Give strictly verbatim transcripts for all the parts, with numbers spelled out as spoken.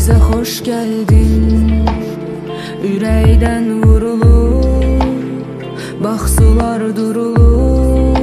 Bize hoş geldin, ürəkdən vurulur, bax sular durulur.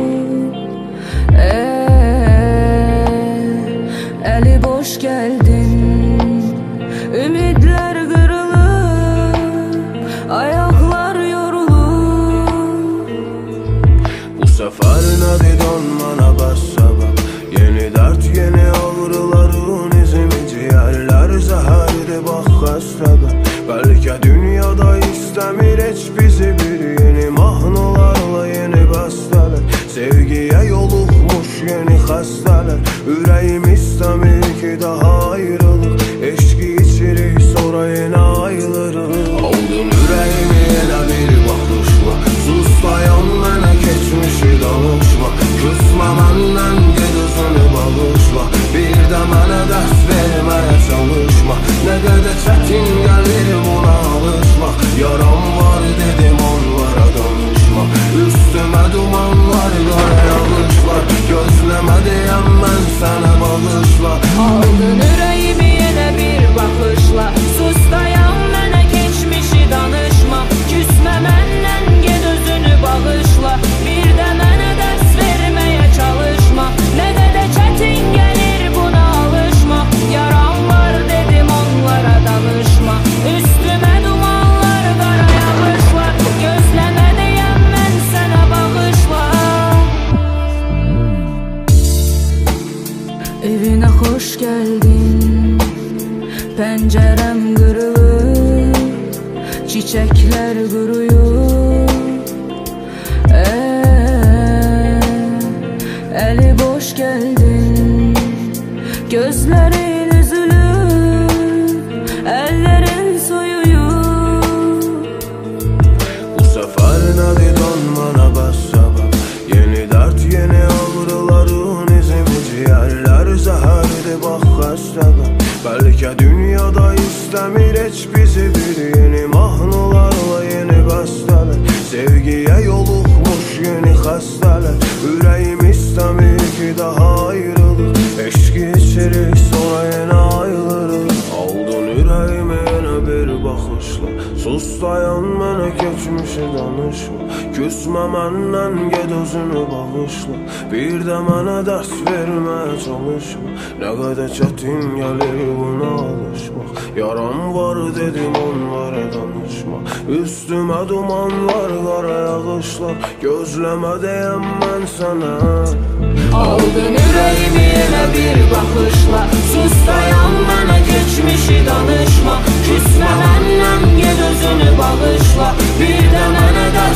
Eee, eli boş geldin, ümidler kırılır, ayaklar yorulur. Bu sefer nadidan bana başsabab, yeni dert yeni ağrıların izimi ciğerler zəhərdir bax xəstəbə. Bəlkə dünyada istəmir heç bizi bir yeni mahnılarla yeni bəstələr. Sevgiyə yoluxmuş yeni xəstələr, ürəyim istəmir ki daha ayrılıq. Eşqi içirik sonra yenə ayılırıq. Aldın ürəyimi yenə bir baxışla, sus dayan mənə keçmişi danışma. Küsmə məndən ged özünü bağışla, bir də mənə dərs verməyə çalışma. Nə qədər çətin gəlir buna alışmaq, yaram var dedim onlara danışma. Üstümə dumanlar, qara yağışlar, gözləmə deyəm mən sənə bağışla. Aldın ürəyimi yenə bir baxışla, sus dayan mənə keçmişi danışma. Küsmə məndən ged özünü bağışla, bir də mənə dərs verməyə çalışma. Nə qədər çətin gəlir buna alışmaq, yaram var dedim onlara danışma. Üstümə dumanlar, qara yağışlar, gözləmə deyəm mən sənə bağışla. Evinə xoş gəldin, pəncərəm qırılır, çiçəklər quruyur. Eee, eli boş gəldin, gözlərin üzülür, əllərin soyuyur. Bu sefer nadidan bana başsabab, yeni dert yeni ağrıların izimi ciğerler zəhərdir bax xəstəbə. Bəlkə dünyada istəmir heç bizi bir yeni mahnılarla yeni bəstələr. Sevgiyə yoluxmuş yeni xəstələr, ürəyim istəmir ki daha ayrılıq. Eşqi içirik sonra yenə ayılırıq. Aldın ürəyimi yenə bir baxışla, sus dayan mənə keçmişi danışma. Küsmə məndən ged özünü bağışla, bir də mənə dərs verməyə çalışma. Nə qədər çətin gəlir buna alışmaq, yaram var dedim onlara danışma. Üstümə dumanlar, qara yağışlar, gözləmə deyəm mən sənə. Aldın ürəyimi yenə bir baxışla, sus dayan mənə keçmişi danışma. Küsmə məndən ged özünü bağışla, bir də mənə də